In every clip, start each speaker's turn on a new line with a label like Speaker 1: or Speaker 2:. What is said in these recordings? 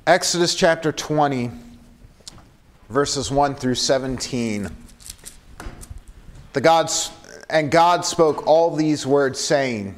Speaker 1: Exodus chapter 20, verses 1 through 17. God spoke all these words, saying,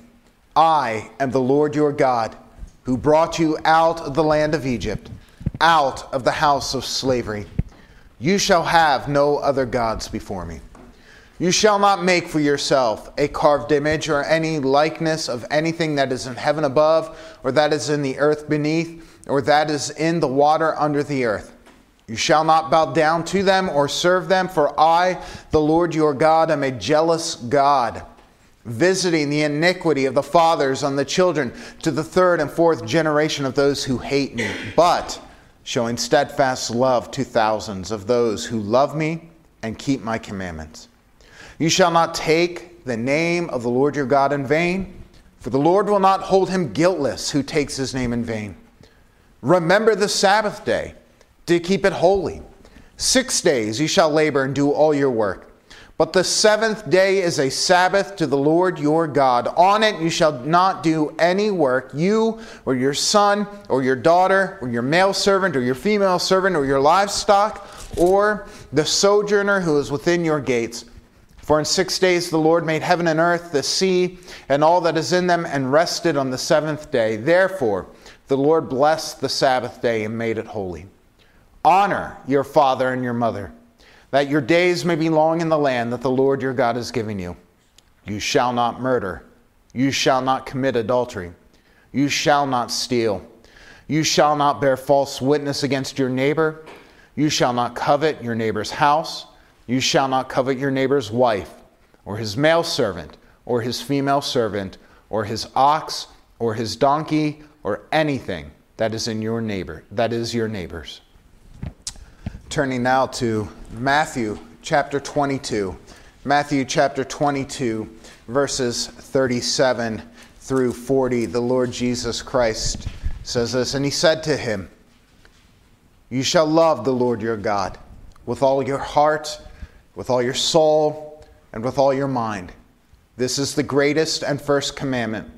Speaker 1: I am the Lord your God, who brought you out of the land of Egypt, out of the house of slavery. You shall have no other gods before me. You shall not make for yourself a carved image or any likeness of anything that is in heaven above, or that is in the earth beneath, or that is in the water under the earth. You shall not bow down to them or serve them, for I, the Lord your God, am a jealous God, visiting the iniquity of the fathers on the children to the third and fourth generation of those who hate me, but showing steadfast love to thousands of those who love me and keep my commandments. You shall not take the name of the Lord your God in vain, for the Lord will not hold him guiltless who takes his name in vain. Remember the Sabbath day to keep it holy. 6 days you shall labor and do all your work. But the seventh day is a Sabbath to the Lord your God. On it you shall not do any work, you or your son or your daughter or your male servant or your female servant or your livestock or the sojourner who is within your gates. For in 6 days the Lord made heaven and earth, the sea, and all that is in them, and rested on the seventh day. Therefore the Lord blessed the Sabbath day and made it holy. Honor your father and your mother, that your days may be long in the land that the Lord your God is giving you. You shall not murder. You shall not commit adultery. You shall not steal. You shall not bear false witness against your neighbor. You shall not covet your neighbor's house. You shall not covet your neighbor's wife, or his male servant, or his female servant, or his ox, or his donkey, or anything that is in your neighbor, that is your neighbor's. Turning now to Matthew chapter 22. Matthew chapter 22, verses 37 through 40. The Lord Jesus Christ says this, and he said to him, You shall love the Lord your God with all your heart, with all your soul, and with all your mind. This is the greatest and first commandment.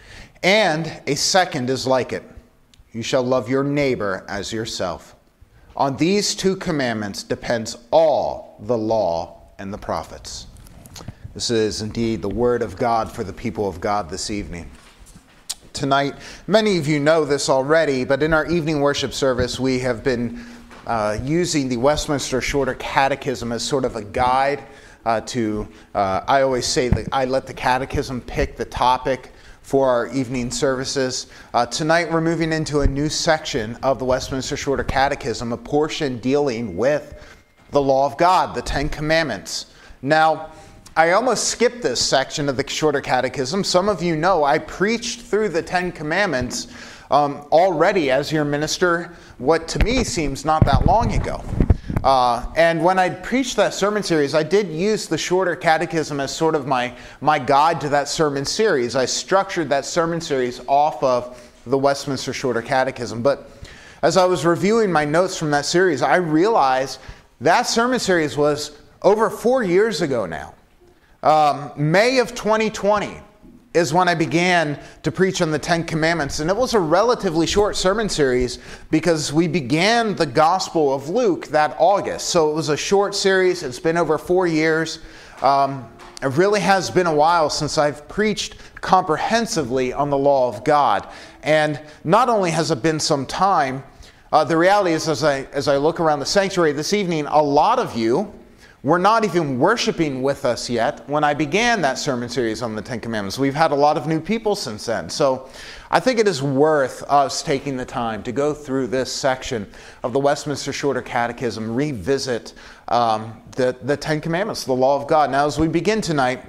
Speaker 1: And a second is like it. You shall love your neighbor as yourself. On these two commandments depends all the law and the prophets. This is indeed the word of God for the people of God this evening. Tonight, many of you know this already, but in our evening worship service, we have been using the Westminster Shorter Catechism as sort of a guide I always say that I let the Catechism pick the topic for our evening services. Tonight we're moving into a new section of the Westminster Shorter Catechism, a portion dealing with the law of God, the Ten Commandments. Now, I almost skipped this section of the Shorter Catechism. Some of you know I preached through the Ten Commandments already as your minister, what to me seems not that long ago. And when I preached that sermon series, I did use the Shorter Catechism as sort of my guide to that sermon series. I structured that sermon series off of the Westminster Shorter Catechism. But as I was reviewing my notes from that series, I realized that sermon series was over 4 years ago now. May of 2020 is when I began to preach on the Ten Commandments. And it was a relatively short sermon series because we began the Gospel of Luke that August. So it was a short series. It's been over 4 years. It really has been a while since I've preached comprehensively on the law of God. And not only has it been some time, the reality is as I look around the sanctuary this evening, a lot of you were not even worshiping with us yet when I began that sermon series on the Ten Commandments. We've had a lot of new people since then. So I think it is worth us taking the time to go through this section of the Westminster Shorter Catechism, revisit the Ten Commandments, the law of God. Now, as we begin tonight,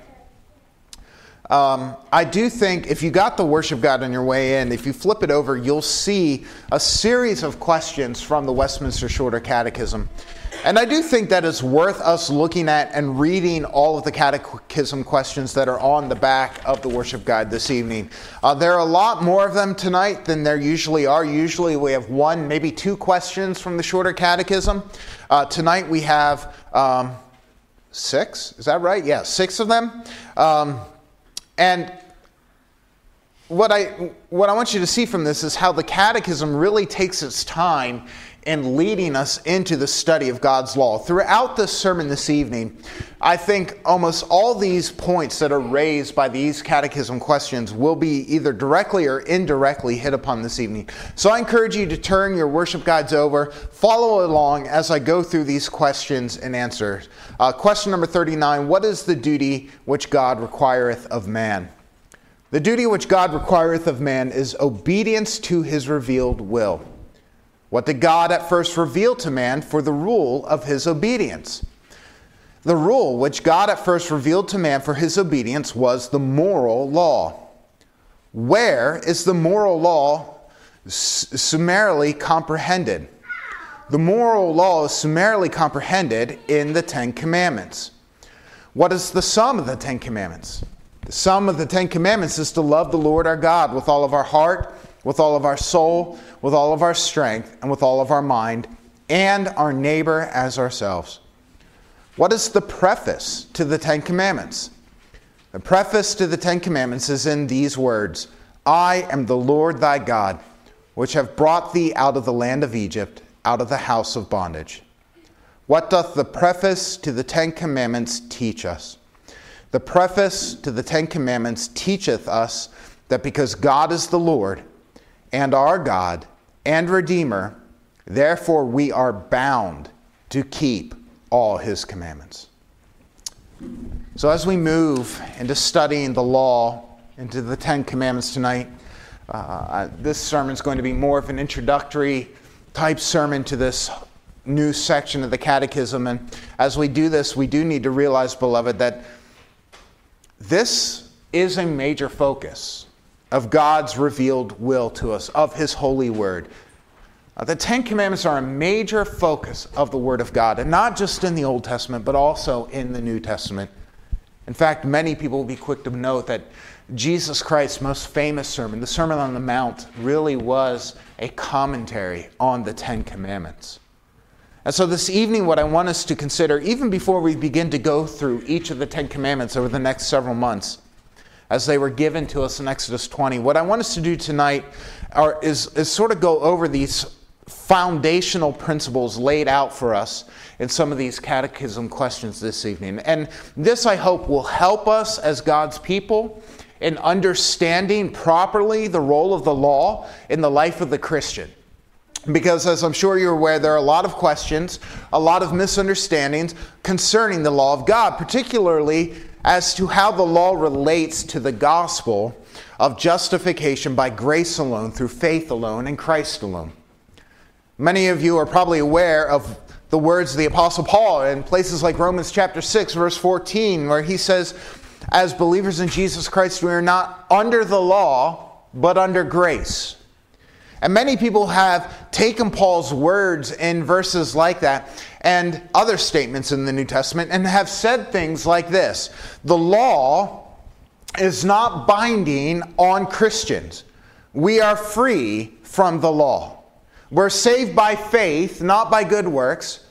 Speaker 1: I do think if you got the worship guide on your way in, if you flip it over, you'll see a series of questions from the Westminster Shorter Catechism. And I do think that it's worth us looking at and reading all of the catechism questions that are on the back of the worship guide this evening. There are a lot more of them tonight than there usually are. Usually we have one, maybe two questions from the Shorter Catechism. Tonight we have 6. Is that right? Yeah, 6 of them. And what I want you to see from this is how the Catechism really takes its time in leading us into the study of God's law. Throughout this sermon this evening, I think almost all these points that are raised by these catechism questions will be either directly or indirectly hit upon this evening. So I encourage you to turn your worship guides over, follow along as I go through these questions and answers. Question number 39, what is the duty which God requireth of man? The duty which God requireth of man is obedience to his revealed will. What did God at first reveal to man for the rule of his obedience? The rule which God at first revealed to man for his obedience was the moral law. Where is the moral law summarily comprehended? The moral law is summarily comprehended in the Ten Commandments. What is the sum of the Ten Commandments? The sum of the Ten Commandments is to love the Lord our God with all of our heart, with all of our soul, with all of our strength, and with all of our mind, and our neighbor as ourselves. What is the preface to the Ten Commandments? The preface to the Ten Commandments is in these words, I am the Lord thy God, which have brought thee out of the land of Egypt, out of the house of bondage. What doth the preface to the Ten Commandments teach us? The preface to the Ten Commandments teacheth us that because God is the Lord, and our God, and Redeemer, therefore we are bound to keep all his commandments. So as we move into studying the law, into the Ten Commandments tonight, this sermon is going to be more of an introductory type sermon to this new section of the Catechism. And as we do this, we do need to realize, beloved, that this is a major focus of God's revealed will to us, of his holy word. The Ten Commandments are a major focus of the Word of God, and not just in the Old Testament, but also in the New Testament. In fact, many people will be quick to note that Jesus Christ's most famous sermon, the Sermon on the Mount, really was a commentary on the Ten Commandments. And so this evening, what I want us to consider, even before we begin to go through each of the Ten Commandments over the next several months, as they were given to us in Exodus 20, what I want us to do tonight is sort of go over these foundational principles laid out for us in some of these catechism questions this evening. And this, I hope, will help us as God's people in understanding properly the role of the law in the life of the Christian. Because, as I'm sure you're aware, there are a lot of questions, a lot of misunderstandings concerning the law of God, particularly as to how the law relates to the gospel of justification by grace alone, through faith alone, in Christ alone. Many of you are probably aware of the words of the Apostle Paul in places like Romans chapter 6, verse 14, where he says, as believers in Jesus Christ, we are not under the law, but under grace. And many people have taken Paul's words in verses like that and other statements in the New Testament and have said things like this: the law is not binding on Christians. We are free from the law. We're saved by faith, not by good works.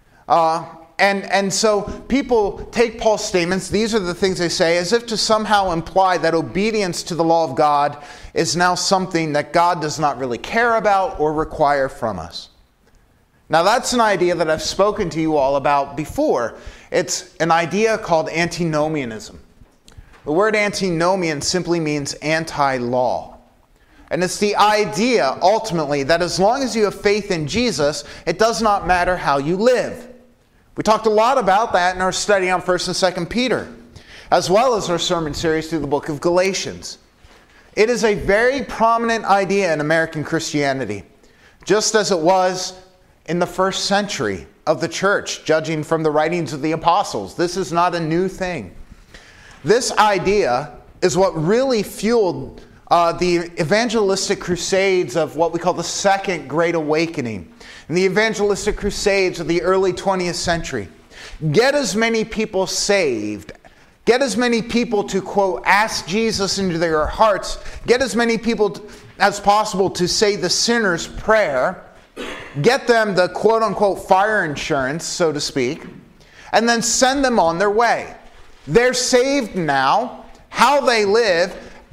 Speaker 1: And so people take Paul's statements, these are the things they say, as if to somehow imply that obedience to the law of God is now something that God does not really care about or require from us. Now that's an idea that I've spoken to you all about before. It's an idea called antinomianism. The word antinomian simply means anti-law. And it's the idea, ultimately, that as long as you have faith in Jesus, it does not matter how you live. We talked a lot about that in our study on 1st and 2nd Peter, as well as our sermon series through the book of Galatians. It is a very prominent idea in American Christianity, just as it was in the first century of the church, judging from the writings of the apostles. This is not a new thing. This idea is what really fueled the evangelistic crusades of what we call the Second Great Awakening, and the evangelistic crusades of the early 20th century. Get as many people saved. Get as many people to, quote, ask Jesus into their hearts. Get as many people as possible to say the sinner's prayer. Get them the, quote unquote, fire insurance, so to speak, and then send them on their way. They're saved now. How they live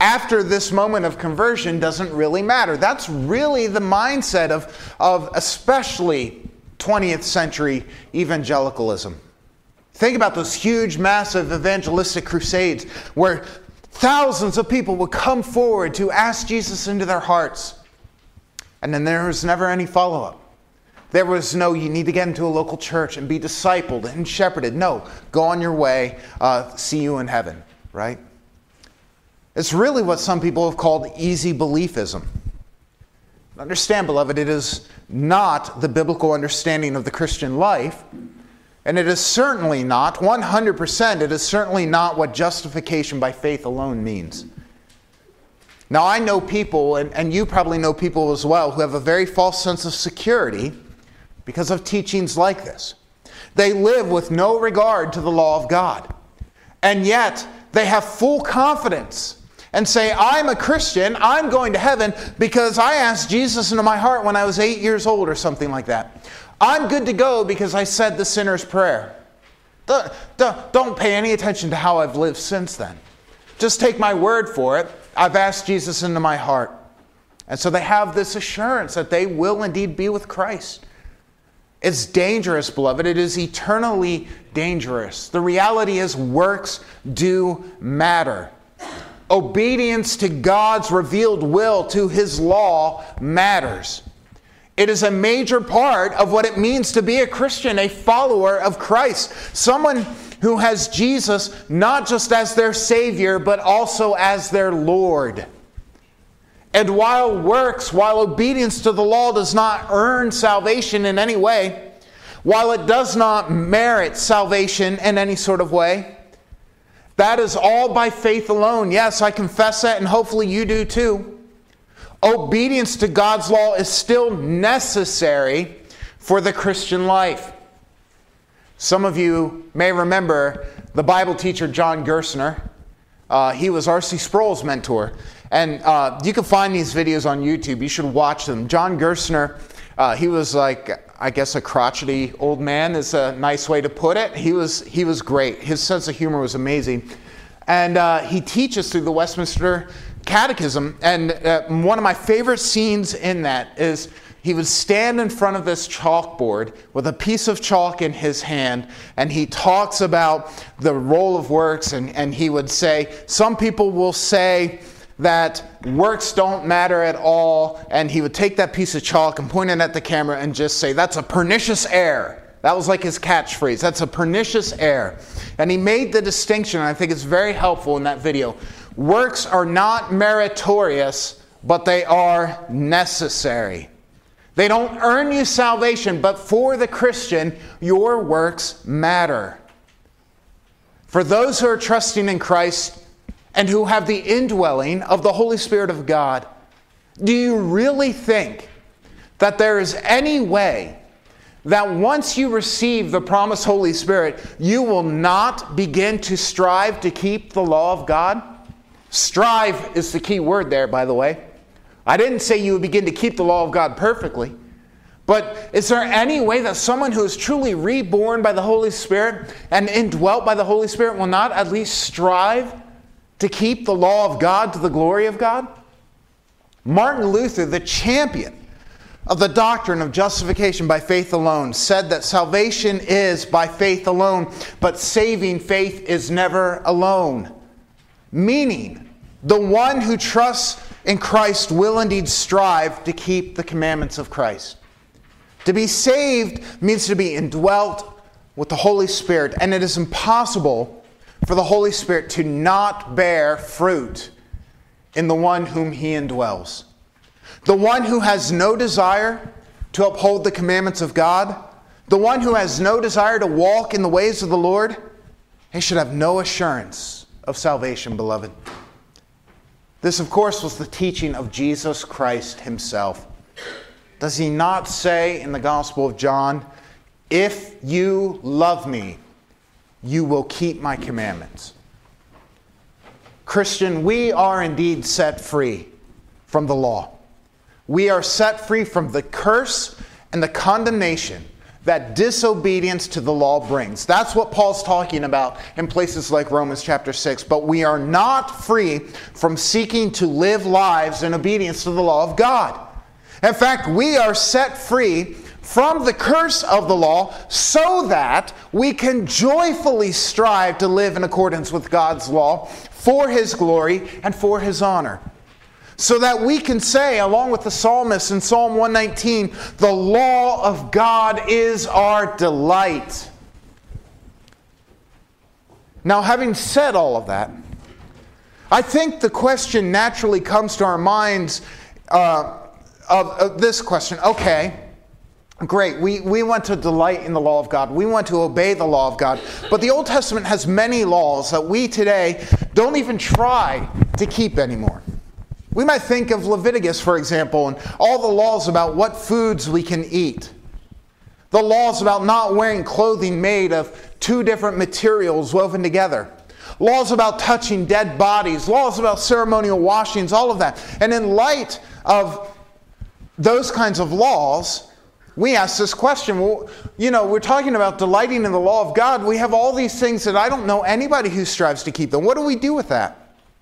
Speaker 1: after this moment of conversion doesn't really matter. That's really the mindset of especially 20th century evangelicalism. Think about those huge, massive evangelistic crusades where thousands of people would come forward to ask Jesus into their hearts. And then there was never any follow-up. There was no, you need to get into a local church and be discipled and shepherded. No, go on your way, see you in heaven, right? It's really what some people have called easy beliefism. Understand, beloved, it is not the biblical understanding of the Christian life, and it is certainly not, 100%, it is certainly not what justification by faith alone means. Now, I know people, and you probably know people as well, who have a very false sense of security because of teachings like this. They live with no regard to the law of God, and yet they have full confidence and say, I'm a Christian, I'm going to heaven because I asked Jesus into my heart when I was 8 years old or something like that. I'm good to go because I said the sinner's prayer. Don't pay any attention to how I've lived since then. Just take my word for it. I've asked Jesus into my heart. And so they have this assurance that they will indeed be with Christ. It's dangerous, beloved. It is eternally dangerous. The reality is works do matter. Obedience to God's revealed will, to His law, matters. It is a major part of what it means to be a Christian, a follower of Christ. Someone who has Jesus not just as their Savior, but also as their Lord. And while obedience to the law does not earn salvation in any way, while it does not merit salvation in any sort of way, that is all by faith alone. Yes, I confess that, and hopefully you do too. Obedience to God's law is still necessary for the Christian life. Some of you may remember the Bible teacher John Gerstner. He was R.C. Sproul's mentor. And you can find these videos on YouTube. You should watch them. John Gerstner, he was like, I guess, a crotchety old man is a nice way to put it. He was great. His sense of humor was amazing. And he teaches through the Westminster Catechism. And one of my favorite scenes in that is he would stand in front of this chalkboard with a piece of chalk in his hand, and he talks about the role of works, and he would say, some people will say that works don't matter at all, and he would take that piece of chalk and point it at the camera and just say, that's a pernicious error. That was like his catchphrase. That's a pernicious error. And he made the distinction, and I think it's very helpful in that video. Works are not meritorious, but they are necessary. They don't earn you salvation, but for the Christian, your works matter. For those who are trusting in Christ and who have the indwelling of the Holy Spirit of God, do you really think that there is any way that once you receive the promised Holy Spirit, you will not begin to strive to keep the law of God? Strive is the key word there, by the way. I didn't say you would begin to keep the law of God perfectly. But is there any way that someone who is truly reborn by the Holy Spirit and indwelt by the Holy Spirit will not at least strive to keep the law of God to the glory of God? Martin Luther, the champion of the doctrine of justification by faith alone, said that salvation is by faith alone, but saving faith is never alone. Meaning, the one who trusts in Christ will indeed strive to keep the commandments of Christ. To be saved means to be indwelt with the Holy Spirit, and it is impossible for the Holy Spirit to not bear fruit in the one whom He indwells. The one who has no desire to uphold the commandments of God, the one who has no desire to walk in the ways of the Lord, he should have no assurance of salvation, beloved. This, of course, was the teaching of Jesus Christ Himself. Does He not say in the Gospel of John, if you love me, you will keep my commandments? Christian, we are indeed set free from the law. We are set free from the curse and the condemnation that disobedience to the law brings. That's what Paul's talking about in places like Romans chapter 6. But we are not free from seeking to live lives in obedience to the law of God. In fact, we are set free from the curse of the law so that we can joyfully strive to live in accordance with God's law for His glory and for His honor. So that we can say, along with the psalmist in Psalm 119, the law of God is our delight. Now, having said all of that, I think the question naturally comes to our minds of this question. Okay, great, we want to delight in the law of God. We want to obey the law of God. But the Old Testament has many laws that we today don't even try to keep anymore. We might think of Leviticus, for example, and all the laws about what foods we can eat. The laws about not wearing clothing made of two different materials woven together. Laws about touching dead bodies. Laws about ceremonial washings, all of that. And in light of those kinds of laws, we ask this question. Well, we're talking about delighting in the law of God. We have all these things that I don't know anybody who strives to keep them. What do we do with that?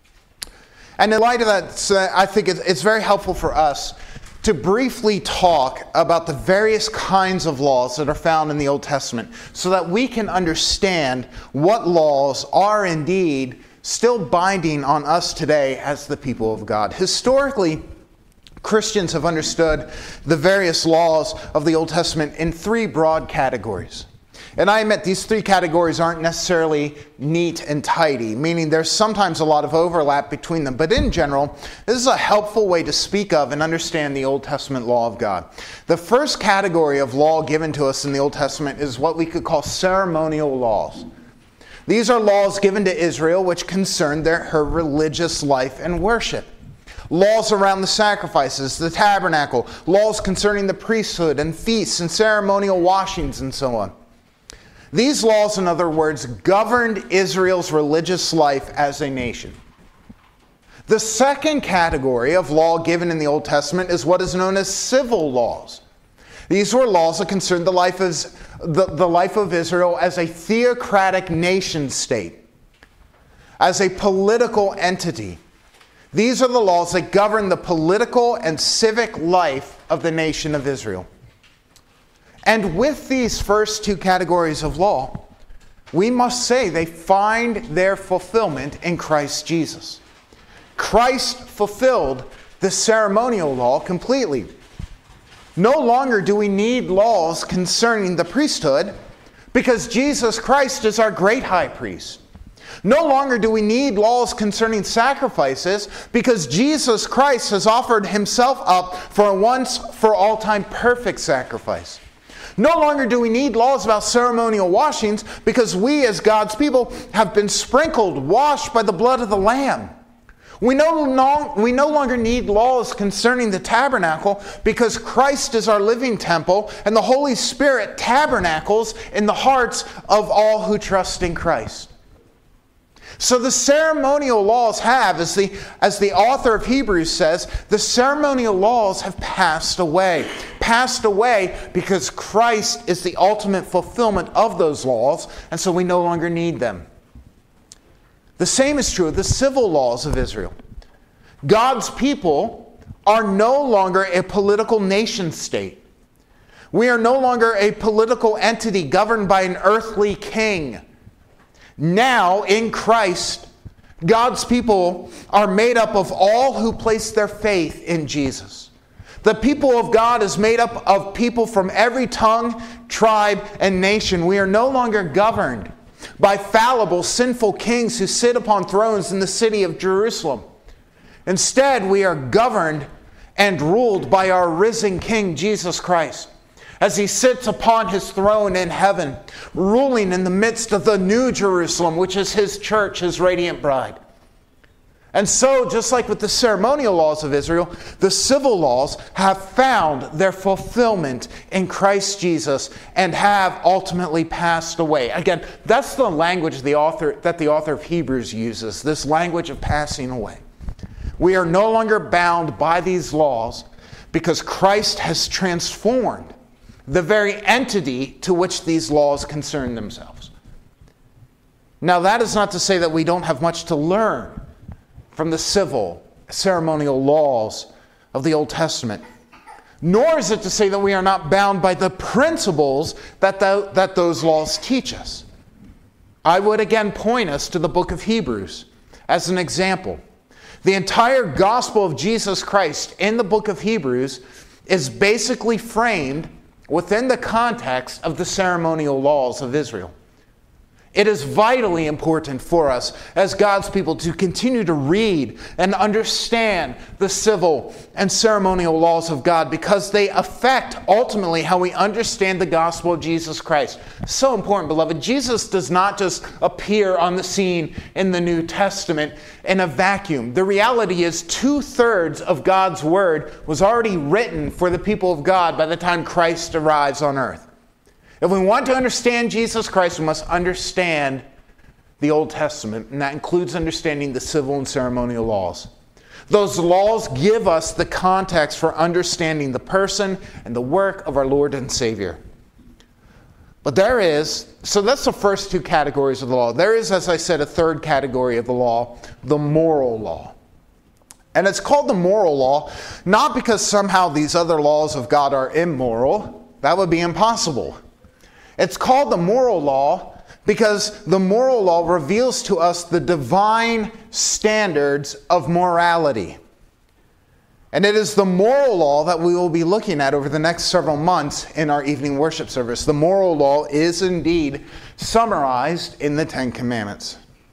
Speaker 1: And in light of that, I think it's very helpful for us to briefly talk about the various kinds of laws that are found in the Old Testament so that we can understand what laws are indeed still binding on us today as the people of God. Historically, Christians have understood the various laws of the Old Testament in three broad categories. And I admit these three categories aren't necessarily neat and tidy, meaning there's sometimes a lot of overlap between them. But in general, this is a helpful way to speak of and understand the Old Testament law of God. The first category of law given to us in the Old Testament is what we could call ceremonial laws. These are laws given to Israel which concern her religious life and worship. Laws around the sacrifices, the tabernacle, laws concerning the priesthood and feasts and ceremonial washings and so on. These laws, in other words, governed Israel's religious life as a nation. The second category of law given in the Old Testament is what is known as civil laws. These were laws that concerned the life of Israel as a theocratic nation state, as a political entity. These are the laws that govern the political and civic life of the nation of Israel. And with these first two categories of law, we must say they find their fulfillment in Christ Jesus. Christ fulfilled the ceremonial law completely. No longer do we need laws concerning the priesthood because Jesus Christ is our great high priest. No longer do we need laws concerning sacrifices because Jesus Christ has offered himself up for a once-for-all-time perfect sacrifice. No longer do we need laws about ceremonial washings because we as God's people have been sprinkled, washed by the blood of the Lamb. We no longer need laws concerning the tabernacle because Christ is our living temple and the Holy Spirit tabernacles in the hearts of all who trust in Christ. So the ceremonial laws have, as the author of Hebrews says, the ceremonial laws have passed away. Passed away because Christ is the ultimate fulfillment of those laws, and so we no longer need them. The same is true of the civil laws of Israel. God's people are no longer a political nation state. We are no longer a political entity governed by an earthly king. Now, in Christ, God's people are made up of all who place their faith in Jesus. The people of God is made up of people from every tongue, tribe, and nation. We are no longer governed by fallible, sinful kings who sit upon thrones in the city of Jerusalem. Instead, we are governed and ruled by our risen King, Jesus Christ, as he sits upon his throne in heaven, ruling in the midst of the new Jerusalem, which is his church, his radiant bride. And so, just like with the ceremonial laws of Israel, the civil laws have found their fulfillment in Christ Jesus and have ultimately passed away. Again, that's the language that the author of Hebrews uses, this language of passing away. We are no longer bound by these laws because Christ has transformed the very entity to which these laws concern themselves. Now, that is not to say that we don't have much to learn from the civil, ceremonial laws of the Old Testament. Nor is it to say that we are not bound by the principles that those laws teach us. I would again point us to the book of Hebrews as an example. The entire gospel of Jesus Christ in the book of Hebrews is basically framed within the context of the ceremonial laws of Israel. It is vitally important for us as God's people to continue to read and understand the civil and ceremonial laws of God, because they affect ultimately how we understand the gospel of Jesus Christ. So important, beloved. Jesus does not just appear on the scene in the New Testament in a vacuum. The reality is 2/3 of God's word was already written for the people of God by the time Christ arrives on earth. If we want to understand Jesus Christ, we must understand the Old Testament, and that includes understanding the civil and ceremonial laws. Those laws give us the context for understanding the person and the work of our Lord and Savior. But so that's the first two categories of the law. There is, as I said, a third category of the law, the moral law. And it's called the moral law, not because somehow these other laws of God are immoral. That would be impossible. It's called the moral law because the moral law reveals to us the divine standards of morality. And it is the moral law that we will be looking at over the next several months in our evening worship service. The moral law is indeed summarized in the Ten Commandments.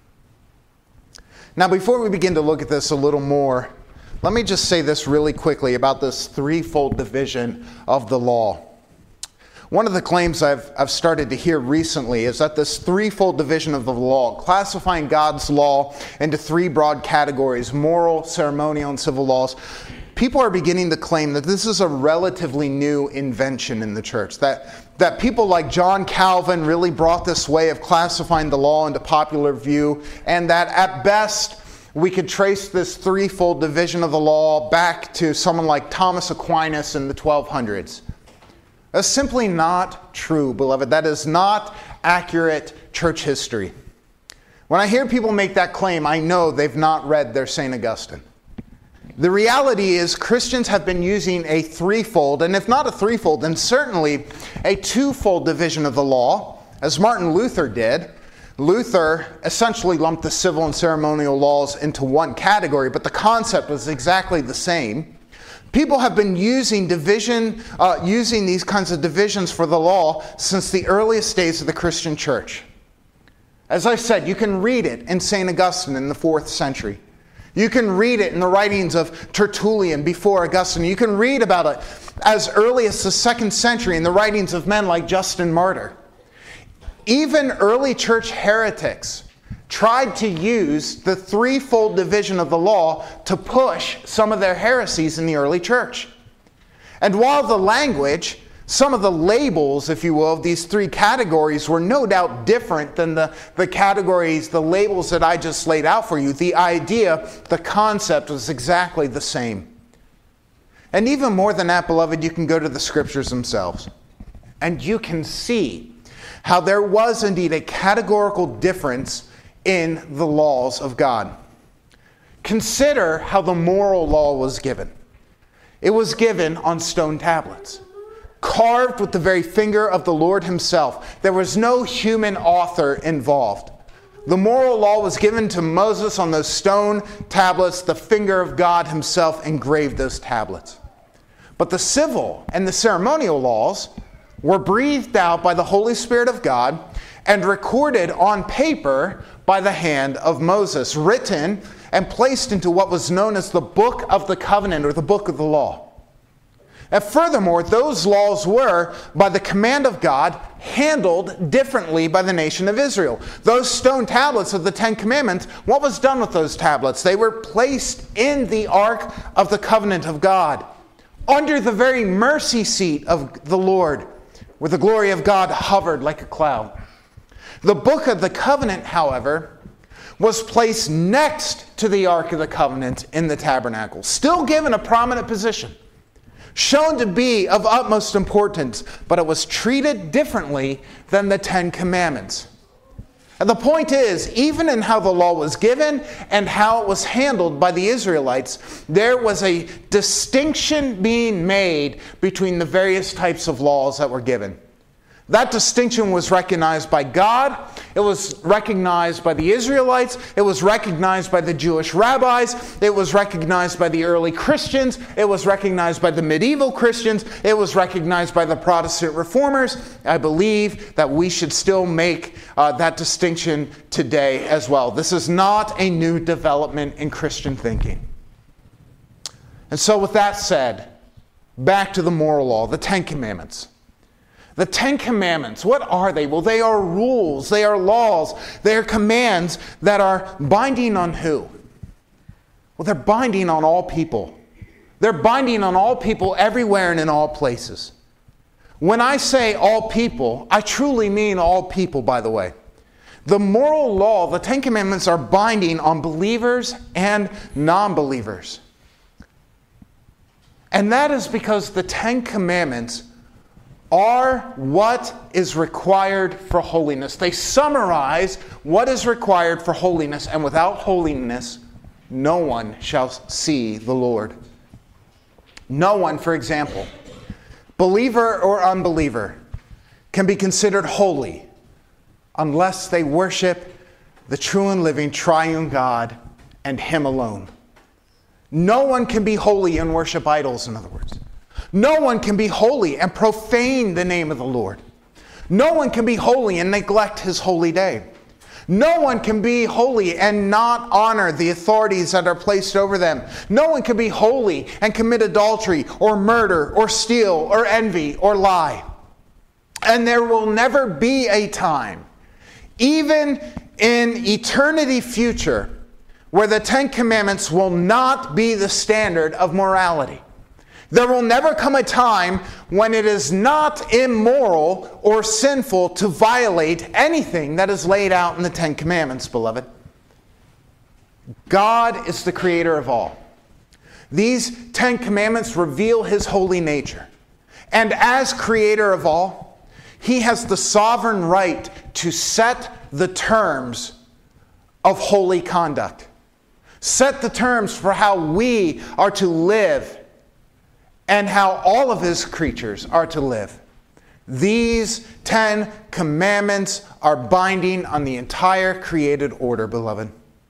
Speaker 1: Now, before we begin to look at this a little more, let me just say this really quickly about this threefold division of the law. One of the claims I've started to hear recently is that this threefold division of the law, classifying God's law into three broad categories, moral, ceremonial, and civil laws, people are beginning to claim that this is a relatively new invention in the church, that people like John Calvin really brought this way of classifying the law into popular view, and that at best we could trace this threefold division of the law back to someone like Thomas Aquinas in the 1200s. That's simply not true, beloved. That is not accurate church history. When I hear people make that claim, I know they've not read their St. Augustine. The reality is Christians have been using a threefold, and if not a threefold, then certainly a twofold division of the law, as Martin Luther did. Luther essentially lumped the civil and ceremonial laws into one category, but the concept was exactly the same. People have been using these kinds of divisions for the law since the earliest days of the Christian church. As I said, you can read it in St. Augustine in the 4th century. You can read it in the writings of Tertullian before Augustine. You can read about it as early as the 2nd century in the writings of men like Justin Martyr. Even early church heretics tried to use the threefold division of the law to push some of their heresies in the early church. And while the language, some of the labels, if you will, of these three categories were no doubt different than the categories, the labels that I just laid out for you, the idea, the concept was exactly the same. And even more than that, beloved, you can go to the scriptures themselves, and you can see how there was indeed a categorical difference in the laws of God. Consider how the moral law was given. It was given on stone tablets, carved with the very finger of the Lord himself. There was no human author involved. The moral law was given to Moses on those stone tablets. The finger of God himself engraved those tablets. But the civil and the ceremonial laws were breathed out by the Holy Spirit of God and recorded on paper by the hand of Moses, written and placed into what was known as the Book of the Covenant, or the Book of the Law. And furthermore, those laws were, by the command of God, handled differently by the nation of Israel. Those stone tablets of the Ten Commandments, what was done with those tablets? They were placed in the Ark of the Covenant of God, under the very mercy seat of the Lord, where the glory of God hovered like a cloud. The Book of the Covenant, however, was placed next to the Ark of the Covenant in the tabernacle, still given a prominent position. shown to be of utmost importance, but it was treated differently than the Ten Commandments. And the point is, even in how the law was given and how it was handled by the Israelites, there was a distinction being made between the various types of laws that were given. That distinction was recognized by God, it was recognized by the Israelites, it was recognized by the Jewish rabbis, it was recognized by the early Christians, it was recognized by the medieval Christians, it was recognized by the Protestant reformers. I believe that we should still make that distinction today as well. This is not a new development in Christian thinking. And so with that said, back to the moral law, the Ten Commandments. The Ten Commandments, what are they? Well, they are rules, they are laws, they are commands that are binding on who? Well, they're binding on all people. They're binding on all people everywhere and in all places. When I say all people, I truly mean all people, by the way. The moral law, the Ten Commandments, are binding on believers and non-believers. And that is because the Ten Commandments are what is required for holiness. They summarize what is required for holiness, and without holiness, no one shall see the Lord. No one, for example, believer or unbeliever, can be considered holy unless they worship the true and living triune God and Him alone. No one can be holy and worship idols, in other words. No one can be holy and profane the name of the Lord. No one can be holy and neglect His holy day. No one can be holy and not honor the authorities that are placed over them. No one can be holy and commit adultery or murder or steal or envy or lie. And there will never be a time, even in eternity future, where the Ten Commandments will not be the standard of morality. There will never come a time when it is not immoral or sinful to violate anything that is laid out in the Ten Commandments, beloved. God is the creator of all. These Ten Commandments reveal His holy nature. And as creator of all, He has the sovereign right to set the terms of holy conduct. Set the terms for how we are to live and how all of His creatures are to live. These 10 commandments are binding on the entire created order, beloved.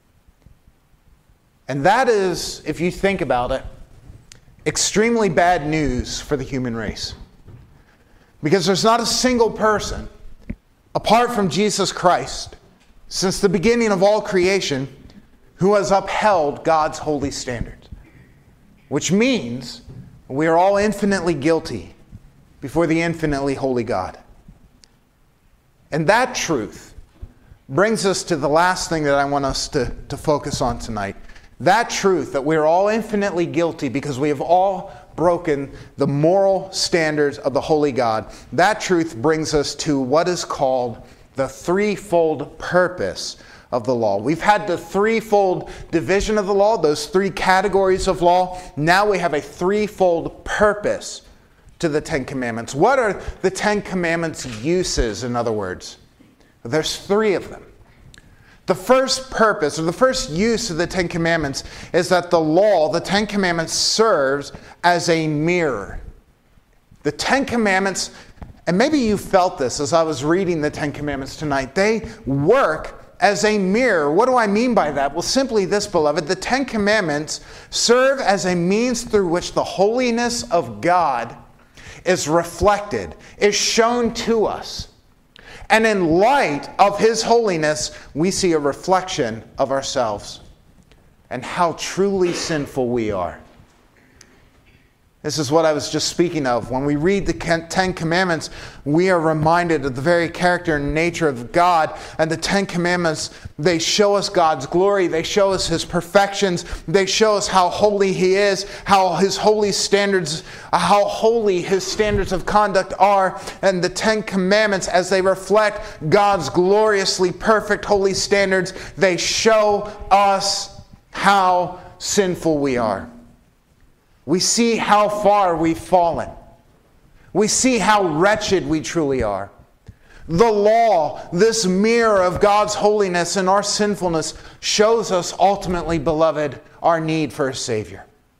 Speaker 1: And that is, if you think about it, extremely bad news for the human race. Because there's not a single person, apart from Jesus Christ, since the beginning of all creation, who has upheld God's holy standards. Which means we are all infinitely guilty before the infinitely holy God. And that truth brings us to the last thing that I want us to focus on tonight. That truth that we are all infinitely guilty because we have all broken the moral standards of the holy God. That truth brings us to what is called the threefold purpose of the law. We've had the threefold division of the law, those three categories of law. Now we have a threefold purpose to the Ten Commandments. What are the Ten Commandments' uses, in other words? There's three of them. The first purpose, or the first use of the Ten Commandments, is that the law, the Ten Commandments, serves as a mirror. The Ten Commandments, and maybe you felt this as I was reading the Ten Commandments tonight, they work as a mirror. What do I mean by that? Well, simply this, beloved. The Ten Commandments serve as a means through which the holiness of God is reflected, is shown to us. And in light of His holiness, we see a reflection of ourselves and how truly sinful we are. This is what I was just speaking of. When we read the Ten Commandments, we are reminded of the very character and nature of God. And the Ten Commandments, they show us God's glory. They show us His perfections. They show us how holy He is, how His holy standards, how holy His standards of conduct are. And the Ten Commandments, as they reflect God's gloriously perfect holy standards, they show us how sinful we are. we see how far we've fallen. We see how wretched we truly are. The law, this mirror of God's holiness and our sinfulness, shows us ultimately, beloved, our need for a Savior.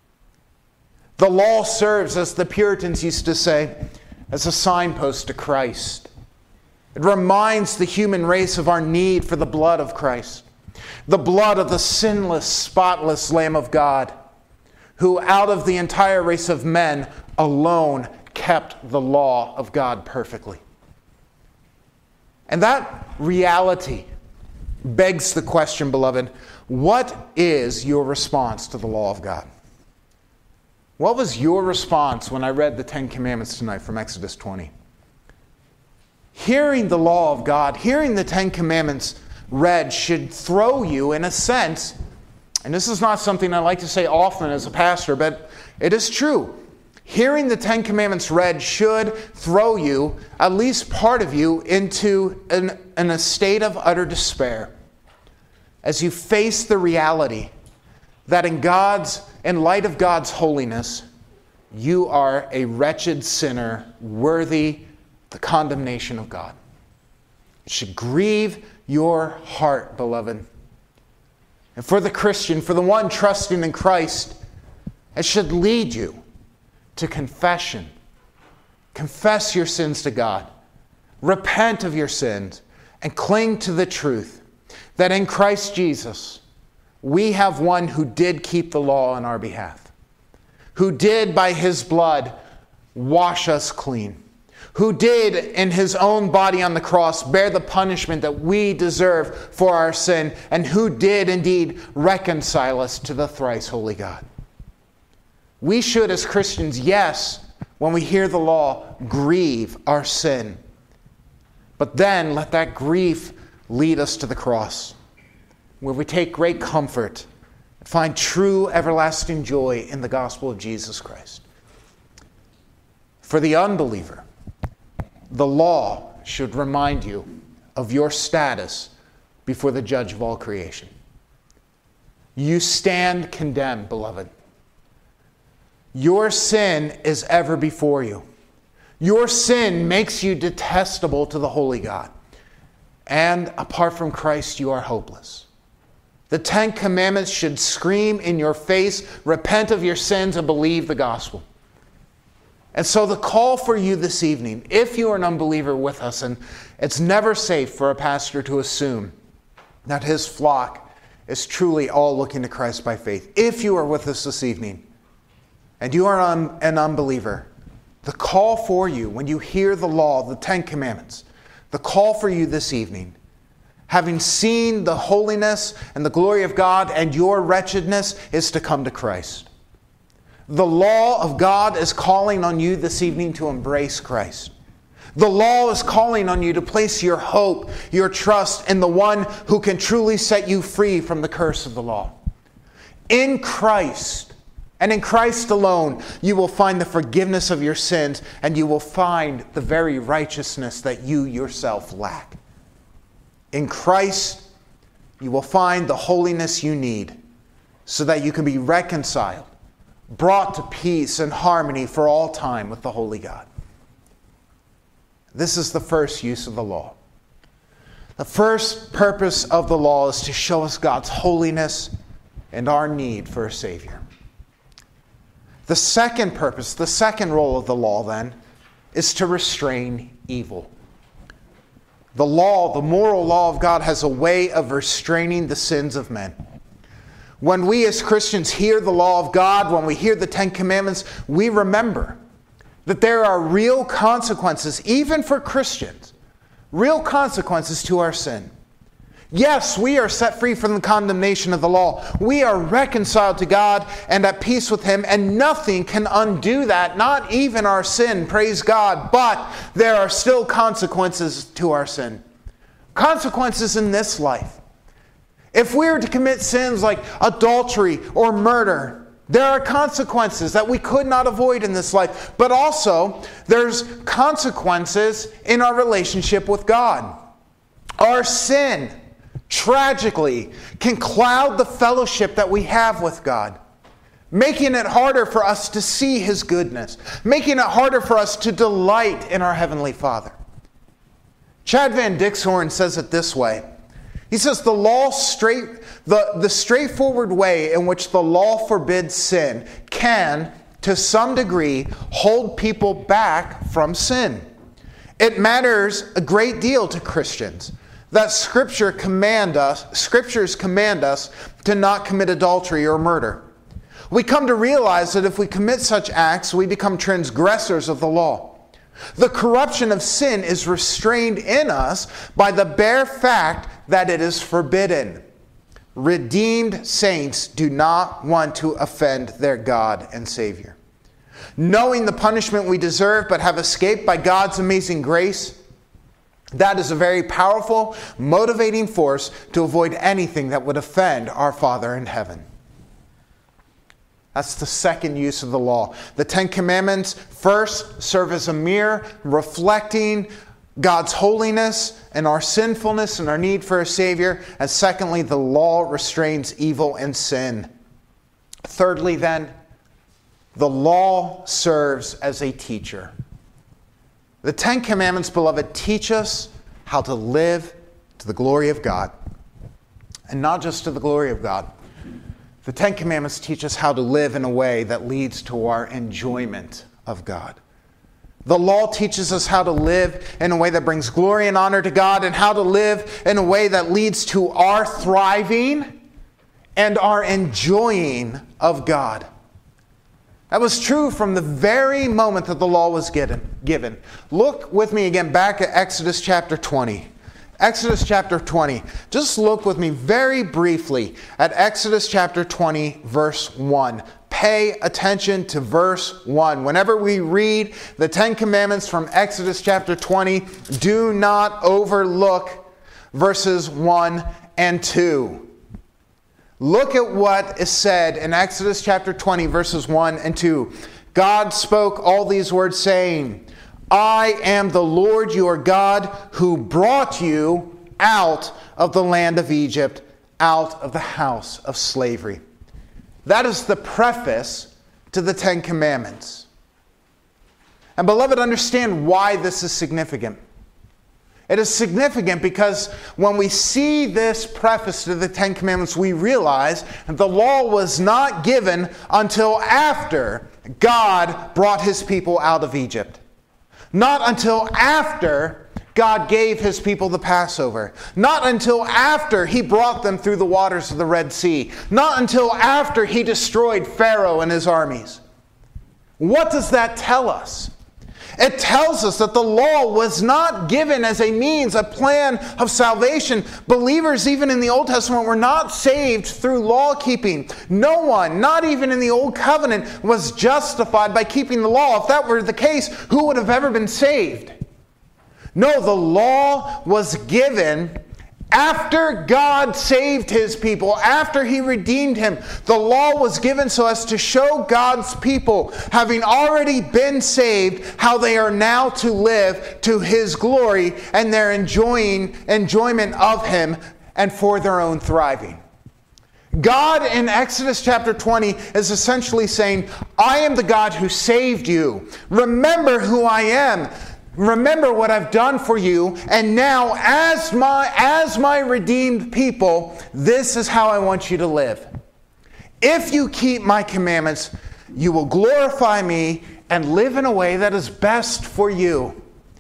Speaker 1: The law serves, as the Puritans used to say, as a signpost to Christ. It reminds the human race of our need for the blood of Christ, the blood of the sinless, spotless Lamb of God, who out of the entire race of men alone kept the law of God perfectly. And that reality begs the question, beloved, what is your response to the law of God? What was your response when I read the Ten Commandments tonight from Exodus 20? Hearing the law of God, hearing the Ten Commandments read should throw you, in a sense, and this is not something I like to say often as a pastor, but it is true. Hearing the Ten Commandments read should throw you, at least part of you, into a state of utter despair as you face the reality that in light of God's holiness, you are a wretched sinner worthy the condemnation of God. It should grieve your heart, beloved. And for the Christian, for the one trusting in Christ, it should lead you to confession. Confess your sins to God. Repent of your sins and cling to the truth that in Christ Jesus, we have one who did keep the law on our behalf, who did by his blood wash us clean, who did in his own body on the cross bear the punishment that we deserve for our sin, and who did indeed reconcile us to the thrice holy God. We should, as Christians, yes, when we hear the law, grieve our sin. But then let that grief lead us to the cross, where we take great comfort and find true everlasting joy in the gospel of Jesus Christ. For the unbeliever, the law should remind you of your status before the judge of all creation. You stand condemned, beloved. Your sin is ever before you. Your sin makes you detestable to the holy God. And apart from Christ, you are hopeless. The Ten Commandments should scream in your face, repent of your sins and believe the gospel. And so the call for you this evening, if you are an unbeliever with us, and it's never safe for a pastor to assume that his flock is truly all looking to Christ by faith. If you are with us this evening, and you are an unbeliever, the call for you when you hear the law, the Ten Commandments, the call for you this evening, having seen the holiness and the glory of God and your wretchedness, is to come to Christ. The law of God is calling on you this evening to embrace Christ. The law is calling on you to place your hope, your trust in the one who can truly set you free from the curse of the law. In Christ, and in Christ alone, you will find the forgiveness of your sins, and you will find the very righteousness that you yourself lack. In Christ, you will find the holiness you need so that you can be reconciled, brought to peace and harmony for all time with the holy God. This is the first use of the law. The first purpose of the law is to show us God's holiness and our need for a Savior. The second purpose, the second role of the law then, is to restrain evil. The law, the moral law of God, has a way of restraining the sins of men. When we as Christians hear the law of God, when we hear the Ten Commandments, we remember that there are real consequences, even for Christians, real consequences to our sin. Yes, we are set free from the condemnation of the law. We are reconciled to God and at peace with Him, and nothing can undo that, not even our sin, praise God. But there are still consequences to our sin. Consequences in this life. If we are to commit sins like adultery or murder, there are consequences that we could not avoid in this life. But also, there's consequences in our relationship with God. Our sin, tragically, can cloud the fellowship that we have with God. making it harder for us to see His goodness, making it harder for us to delight in our Heavenly Father. Chad Van Dixhoorn says it this way. He says the straightforward way in which the law forbids sin can, to some degree, hold people back from sin. It matters a great deal to Christians that Scriptures command us to not commit adultery or murder. We come to realize that if we commit such acts, we become transgressors of the law. The corruption of sin is restrained in us by the bare fact that it is forbidden. Redeemed saints do not want to offend their God and Savior. Knowing the punishment we deserve but have escaped by God's amazing grace, that is a very powerful, motivating force to avoid anything that would offend our Father in heaven. That's the second use of the law. The Ten Commandments first serve as a mirror reflecting God's holiness and our sinfulness and our need for a Savior. And secondly, the law restrains evil and sin. Thirdly, then, the law serves as a teacher. The Ten Commandments, beloved, teach us how to live to the glory of God. And not just to the glory of God. The Ten Commandments teach us how to live in a way that leads to our enjoyment of God. The law teaches us how to live in a way that brings glory and honor to God, and how to live in a way that leads to our thriving and our enjoying of God. That was true from the very moment that the law was given. Look with me again back at Exodus chapter 20. Exodus chapter 20. Just look with me very briefly at Exodus chapter 20, verse 1. Pay attention to verse 1. Whenever we read the Ten Commandments from Exodus chapter 20, do not overlook verses 1 and 2. Look at what is said in Exodus chapter 20, verses 1 and 2. God spoke all these words, saying, I am the Lord your God who brought you out of the land of Egypt, out of the house of slavery. That is the preface to the Ten Commandments. And beloved, understand why this is significant. It is significant because when we see this preface to the Ten Commandments, we realize that the law was not given until after God brought His people out of Egypt. Not until after God gave His people the Passover. Not until after He brought them through the waters of the Red Sea. Not until after He destroyed Pharaoh and his armies. What does that tell us? It tells us that the law was not given as a means, a plan of salvation. Believers, even in the Old Testament, were not saved through law keeping. No one, not even in the Old Covenant, was justified by keeping the law. If that were the case, who would have ever been saved? No, the law was given after God saved His people, after He redeemed him. The law was given so as to show God's people, having already been saved, how they are now to live to His glory and their enjoyment of Him and for their own thriving. God in Exodus chapter 20 is essentially saying, I am the God who saved you. Remember who I am. Remember what I've done for you, and now as my redeemed people, this is how I want you to live. If you keep my commandments, you will glorify me and live in a way that is best for you.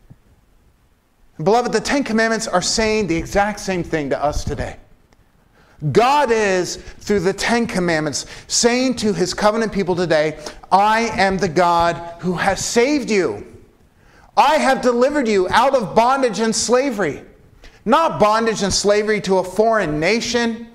Speaker 1: Beloved, the Ten Commandments are saying the exact same thing to us today. God is, through the Ten Commandments, saying to His covenant people today, I am the God who has saved you. I have delivered you out of bondage and slavery. Not bondage and slavery to a foreign nation,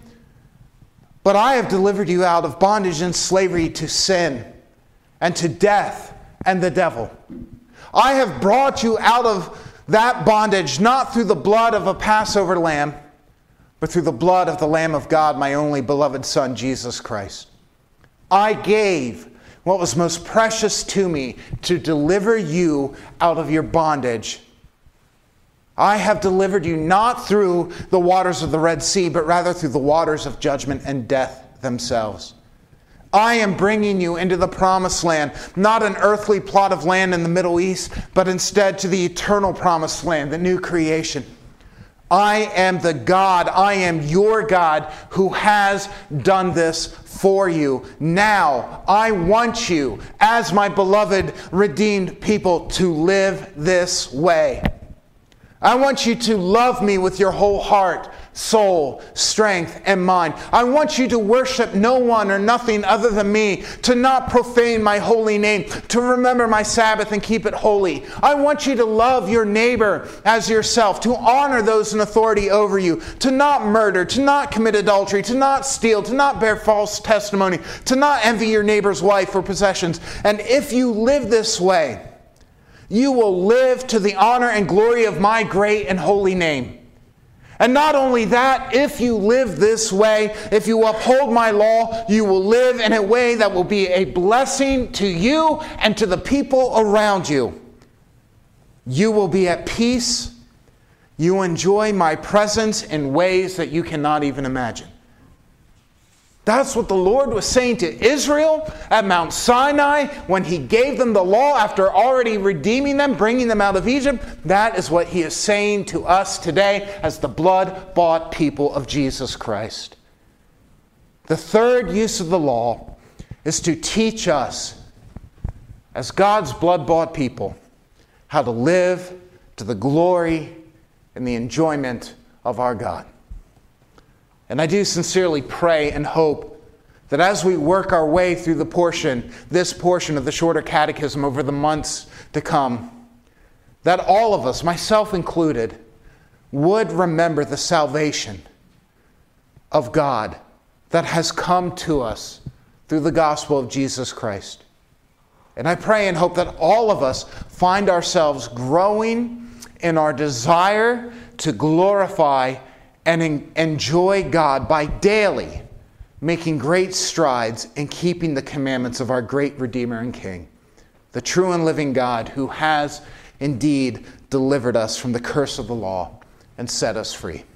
Speaker 1: but I have delivered you out of bondage and slavery to sin and to death and the devil. I have brought you out of that bondage, not through the blood of a Passover lamb, but through the blood of the Lamb of God, my only beloved Son, Jesus Christ. I gave what was most precious to me to deliver you out of your bondage. I have delivered you not through the waters of the Red Sea, but rather through the waters of judgment and death themselves. I am bringing you into the promised land, not an earthly plot of land in the Middle East, but instead to the eternal promised land, the new creation. I am the God, I am your God who has done this for you. Now, I want you, as my beloved, redeemed people, to live this way. I want you to love me with your whole heart, soul, strength, and mind. I want you to worship no one or nothing other than me, to not profane my holy name, to remember my Sabbath and keep it holy. I want you to love your neighbor as yourself, to honor those in authority over you, to not murder, to not commit adultery, to not steal, to not bear false testimony, to not envy your neighbor's wife or possessions. And if you live this way, you will live to the honor and glory of my great and holy name. And not only that, if you live this way, if you uphold my law, you will live in a way that will be a blessing to you and to the people around you. You will be at peace. You enjoy my presence in ways that you cannot even imagine. That's what the Lord was saying to Israel at Mount Sinai when he gave them the law after already redeeming them, bringing them out of Egypt. That is what he is saying to us today as the blood-bought people of Jesus Christ. The third use of the law is to teach us, as God's blood-bought people, how to live to the glory and the enjoyment of our God. And I do sincerely pray and hope that as we work our way through this portion of the Shorter Catechism over the months to come, that all of us, myself included, would remember the salvation of God that has come to us through the gospel of Jesus Christ. And I pray and hope that all of us find ourselves growing in our desire to glorify and enjoy God by daily making great strides in keeping the commandments of our great Redeemer and King, the true and living God who has indeed delivered us from the curse of the law and set us free.